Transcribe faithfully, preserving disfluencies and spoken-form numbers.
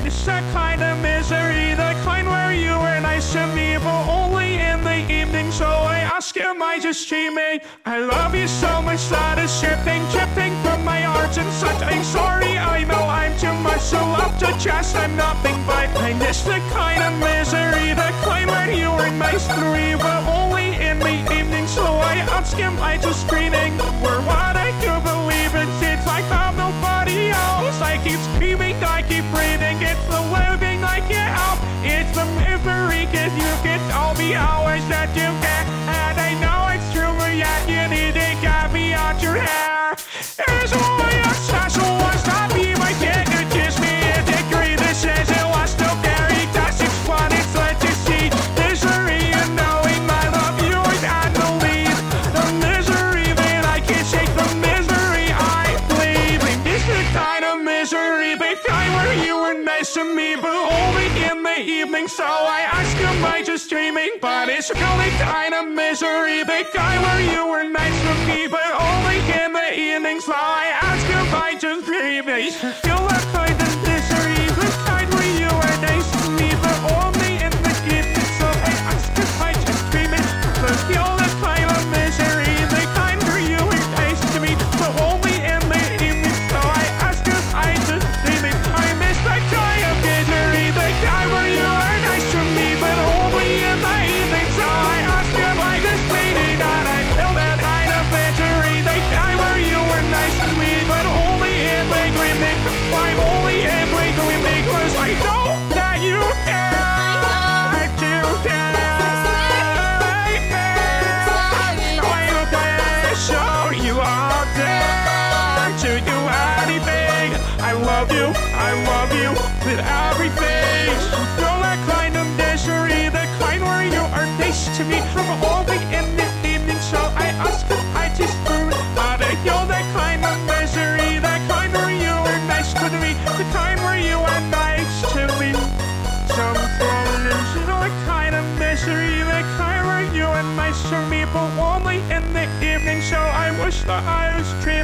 It's that kind of misery, the kind where you were nice to me, but only in the evening. So I ask, am I just dreaming? I love you so much that it's dripping, dripping from my heart and such. I'm sorry, I know I'm too much, so love to just I'm nothing but I miss the kind of misery, the kind where you were nice to me, but only in the evening. So I ask, am I just dreaming? Or what I do believe it, it's like I'm nobody else. I keep screaming, I keep breathing, it's the living I can't help. It's the misery, cause you get all the hours that you get, and I know it's true, but yet you need to get me out your hair. It's only a special one, stop me, my kid, you kiss me a degree. This is it was still very that's it's fun, it's let you see misery and knowing I love you is at the lead. The misery that I can't shake, the misery I bleed. It's the kind of misery, the time where you were nice to me, but only in the evening. So I ask, am I just dreaming? But it's really kind of misery, the guy where you were nice to me, but only in the evening. So I ask, am I just dreaming? Feel that kind of misery, the kind where you were nice to me, but only in the evening. So I ask, am I just dreaming? But feel that kind of misery, the kind where you were nice to me, but only in the evening. So I ask, am I just dreaming? I miss that kind of misery, the guy where you were nice to me, but only in the evening. So I ask, am I just dreaming? And I feel that kind of misery, the guy where you were nice to me, but only in the evening. I'm only in the evening, cause I know that you care. I do care. I show you all day to do anything. I love you, I love you with everything. Feel that kind of misery, the kind where you are nice to me, from only in the evening. So I ask if I just prove how to feel that kind of misery, that kind where you are nice to me, the kind where you are nice to me. Some problems, you know, the kind of misery, the kind where you are nice to me, but only in the evening. So I wish that I was dreaming.